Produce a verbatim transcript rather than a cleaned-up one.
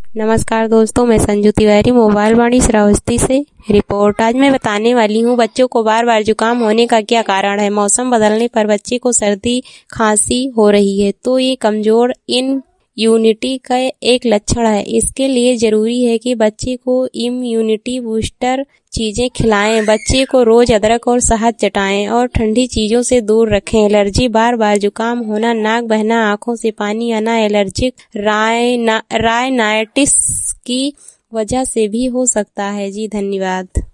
नमस्कार दोस्तों, मैं संजू तिवारी मोबाइल वाणी श्रावस्ती से रिपोर्ट। आज मैं बताने वाली हूँ बच्चों को बार बार जुकाम होने का क्या कारण है। मौसम बदलने पर बच्चे को सर्दी खांसी हो रही है तो ये कमजोर इम्यूनिटी का एक लक्षण है। इसके लिए जरूरी है कि बच्चे को इम्यूनिटी बूस्टर चीजें खिलाएं। बच्चे को रोज अदरक और शहद चटाएं और ठंडी चीजों से दूर रखें। एलर्जी, बार बार जुकाम होना, नाक बहना, आंखों से पानी आना एलर्जिक रायना रायनाइटिस की वजह से भी हो सकता है। जी धन्यवाद।